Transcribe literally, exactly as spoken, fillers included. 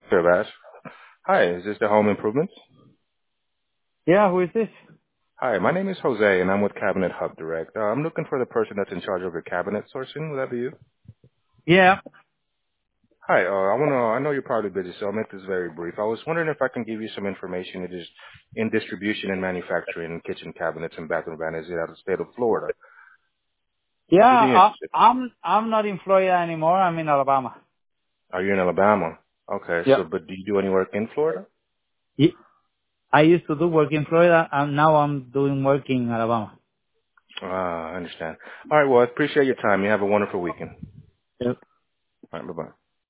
Sure, Bash. Hi, is this the Home Improvements? Yeah, who is this? Hi, my name is Jose, and I'm with Cabinet Hub Direct. Uh, I'm looking for the person that's in charge of your cabinet sourcing. Would that be you? Yeah. Hi, uh, I want to. I know you're probably busy, so I'll make this very brief. I was wondering if I can give you some information. It is in distribution and manufacturing kitchen cabinets and bathroom vanities out of the state of Florida. Yeah, Would you be I, interested? I'm I'm not in Florida anymore. I'm in Alabama. Are you in Alabama? Okay, Yeah. so but do you do any work in Florida? Ye- I used to do work in Florida, and now I'm doing work in Alabama. Ah, I understand. All right, well, I appreciate your time. You have a wonderful weekend. Yeah. All right, bye-bye.